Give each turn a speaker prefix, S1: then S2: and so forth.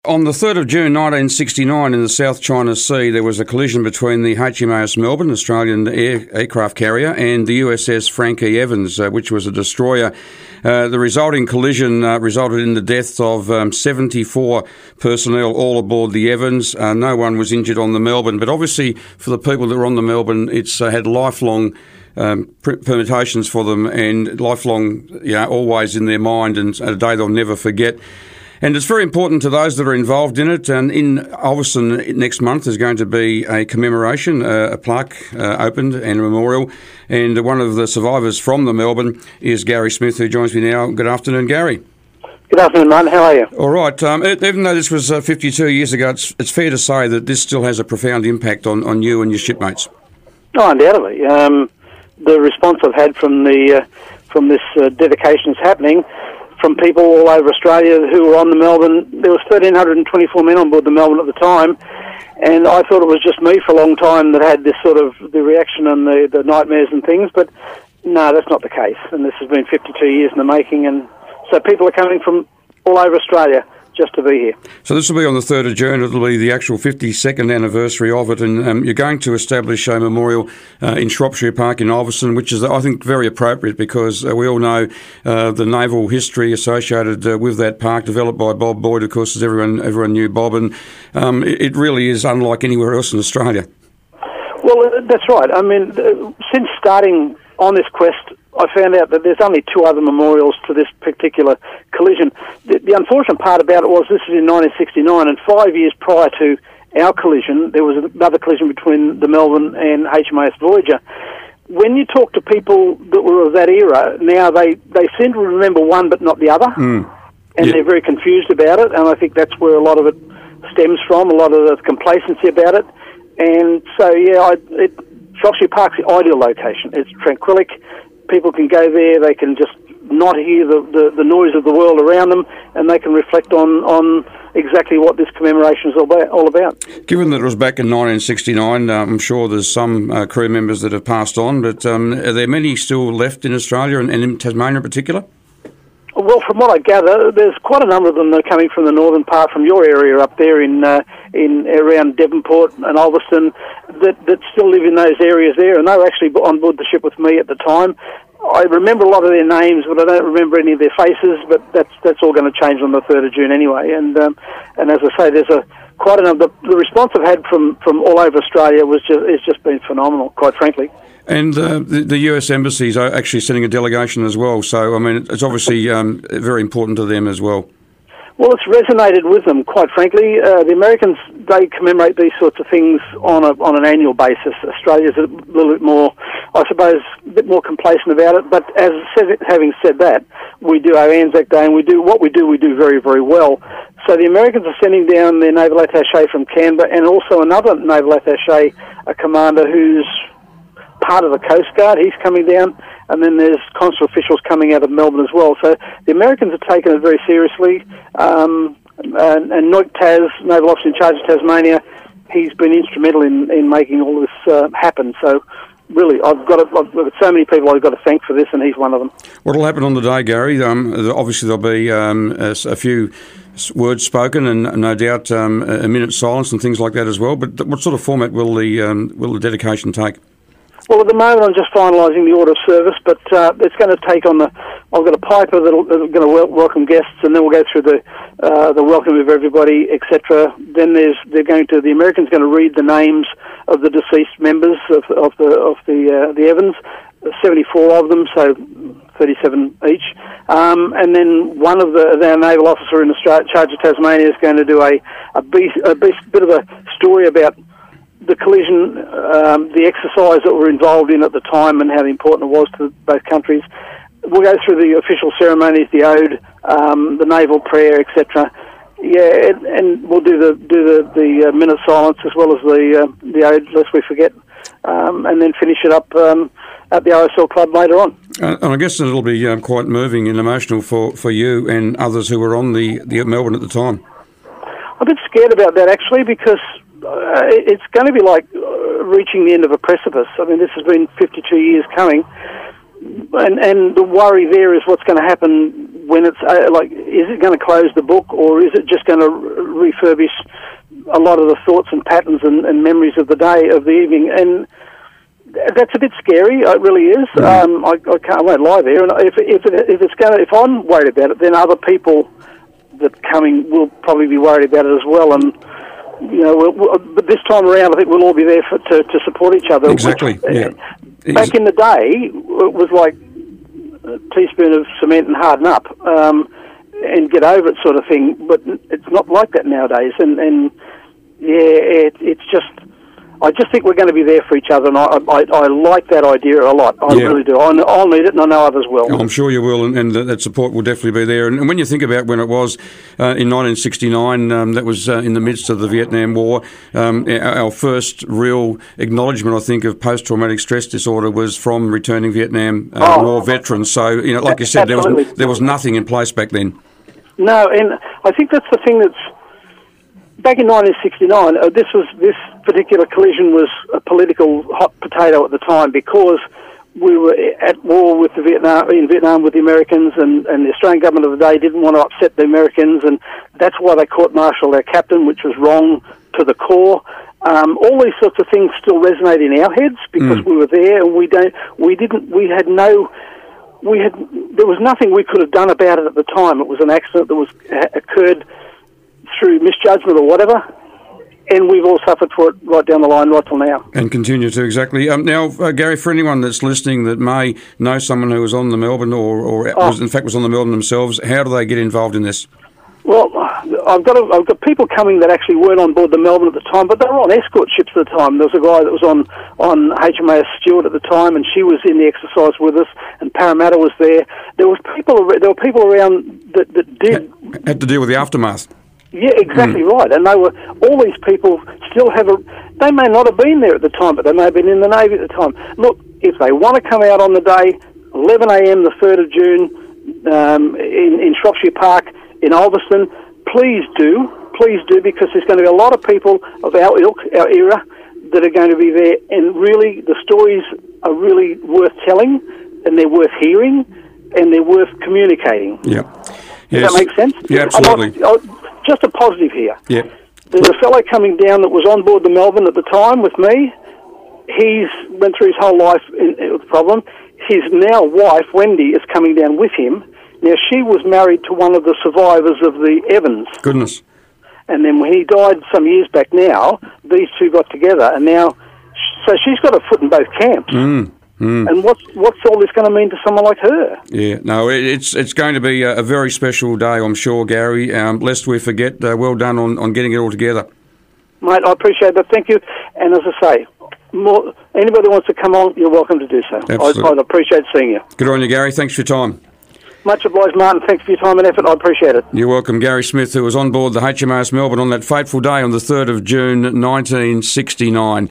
S1: On the 3rd of June 1969 in the South China Sea, there was a collision between the HMAS Melbourne, Australian aircraft carrier, and the USS Frank E. Evans, which was a destroyer. The resulting collision resulted in the deaths of 74 personnel all aboard the Evans. No one was injured on the Melbourne, but obviously for the people that were on the Melbourne, it's had lifelong permutations for them and lifelong, always in their mind, and a day they'll never forget. And it's very important to those that are involved in it. And in Ulverstone next month there's going to be a commemoration, a plaque opened and a memorial. And one of the survivors from the Melbourne is Gary Smith, who joins me now. Good afternoon, Gary.
S2: Good afternoon, Martin. How are you?
S1: All right. Even though this was 52 years ago, it's fair to say that this still has a profound impact on you and your shipmates.
S2: Oh, undoubtedly. The response I've had from this dedication is happening from people all over Australia who were on the Melbourne. There was 1,324 men on board the Melbourne at the time, and I thought it was just me for a long time that had this sort of the reaction and the nightmares and things, but no, that's not the case. And this has been 52 years in the making, and so people are coming from all over Australia just to be here.
S1: So this will be on the 3rd of June. It'll be the actual 52nd anniversary of it, and you're going to establish a memorial in Shropshire Park in Ulverstone, which is, I think, very appropriate because we all know the naval history associated with that park, developed by Bob Boyd, of course, as everyone knew Bob, and it really is unlike anywhere else in Australia.
S2: Well, that's right. I mean, since starting on this quest, I found out that there's only 2 other memorials to this particular collision. The unfortunate part about it was this was in 1969, and 5 years prior to our collision, there was another collision between the Melbourne and HMAS Voyager. When you talk to people that were of that era, now they seem to remember one but not the other, and they're very confused about it, and I think that's where a lot of it stems from, a lot of the complacency about it. And so, Shropshire Park's the ideal location. It's tranquillic. People can go there, they can just not hear the noise of the world around them, and they can reflect on exactly what this commemoration is all about.
S1: Given that it was back in 1969, I'm sure there's some crew members that have passed on, but are there many still left in Australia and in Tasmania in particular?
S2: Well, from what I gather, there's quite a number of them that are coming from the northern part, from your area up there in around Devonport and Ulverstone, that still live in those areas there, and they were actually on board the ship with me at the time. I remember a lot of their names, but I don't remember any of their faces. But that's all going to change on the 3rd of June anyway. And as I say, there's quite a number. The response I've had from all over Australia it's just been phenomenal, quite frankly.
S1: And the US embassies are actually sending a delegation as well. So, I mean, it's obviously very important to them as well.
S2: Well, it's resonated with them, quite frankly. The Americans, they commemorate these sorts of things on an annual basis. Australia's a little bit more, I suppose, a bit more complacent about it. But having said that, we do our Anzac Day, and we do very, very well. So the Americans are sending down their naval attaché from Canberra, and also another naval attaché, a commander who's part of the Coast Guard. He's coming down, and then there's consular officials coming out of Melbourne as well. So the Americans have taken it very seriously. And Noik Tas, naval officer in charge of Tasmania, he's been instrumental in making all this happen. So really, I've got so many people I've got to thank for this, and he's one of them.
S1: What will happen on the day, Gary? Obviously there'll be a few words spoken, and no doubt a minute's silence and things like that as well. But what sort of format will the dedication take?
S2: Well, at the moment I'm just finalising the order of service, but it's going to take on I've got a piper that's going to welcome guests, and then we'll go through the welcome of everybody, etc. Then the Americans going to read the names of the deceased members of the Evans, 74 of them, so 37 each. And then one of our naval officer in charge of Tasmania is going to do a bit of a story about the collision, the exercise that we're involved in at the time, and how important it was to both countries. We'll go through the official ceremonies, the ode, the naval prayer, etc. Yeah, and we'll do the minute silence as well as the ode, lest we forget, and then finish it up at the OSL Club later on.
S1: And I guess it'll be quite moving and emotional for you and others who were on the Melbourne at the time.
S2: I'm a bit scared about that, actually, because it's going to be like reaching the end of a precipice. I mean, this has been 52 years coming, and the worry there is what's going to happen when it's is it going to close the book, or is it just going to refurbish a lot of the thoughts and patterns and memories of the day, of the evening? And that's a bit scary. It really is. I won't lie there. And if I'm worried about it, then other people that are coming will probably be worried about it as well. And but this time around, I think we'll all be there to support each other.
S1: Exactly.
S2: Back in the day, it was like a teaspoon of cement and harden up and get over it, sort of thing. But it's not like that nowadays. It's just. I just think we're going to be there for each other, and I like that idea a lot. I really do. I'll need it, and I know others will.
S1: I'm sure you will, and that support will definitely be there. And when you think about when it was in 1969, that was in the midst of the Vietnam War, our first real acknowledgement, I think, of post-traumatic stress disorder was from returning Vietnam War veterans. So, like you said, there was nothing in place back then.
S2: No, and I think that's the thing that's... Back in 1969, this particular collision was a political hot potato at the time, because we were at war with in Vietnam with the Americans, and the Australian government of the day didn't want to upset the Americans, and that's why they court-martialed their captain, which was wrong to the core. All these sorts of things still resonate in our heads because we were there, and there was nothing we could have done about it at the time. It was an accident that occurred through misjudgment or whatever, and we've all suffered for it right down the line, right till now.
S1: And continue to, exactly. Now, Gary, for anyone that's listening that may know someone who was on the Melbourne or was on the Melbourne themselves, how do they get involved in this?
S2: Well, I've got people coming that actually weren't on board the Melbourne at the time, but they were on escort ships at the time. There was a guy that was on HMAS Stewart at the time, and she was in the exercise with us, and Parramatta was there. There were people around that did...
S1: Had to deal with the aftermath.
S2: Yeah, exactly right. And all these people still they may not have been there at the time, but they may have been in the Navy at the time. Look, if they want to come out on the day, 11 a.m. the 3rd of June, in Shropshire Park in Ulverston, please do, because there's going to be a lot of people of our ilk, our era, that are going to be there, and really, the stories are really worth telling, and they're worth hearing, and they're worth communicating.
S1: Yeah.
S2: Does that make sense?
S1: Yeah, absolutely.
S2: Just a positive here.
S1: Yeah.
S2: There's a fellow coming down that was on board the Melbourne at the time with me. He's went through his whole life with the problem. His now wife, Wendy, is coming down with him. Now, she was married to one of the survivors of the Evans.
S1: Goodness.
S2: And then when he died some years back now, these two got together, and now... So she's got a foot in both camps. And what's all this going to mean to someone like her? Yeah,
S1: no, it's going to be a very special day, I'm sure, Gary. Lest we forget, well done on getting it all together.
S2: Mate, I appreciate that. Thank you. And as I say, anybody who wants to come on, you're welcome to do so. I'd appreciate seeing you.
S1: Good on you, Gary. Thanks for your time.
S2: Much obliged, Martin. Thanks for your time and effort. I appreciate it.
S1: You're welcome. Gary Smith, who was on board the HMAS Melbourne on that fateful day on the 3rd of June, 1969.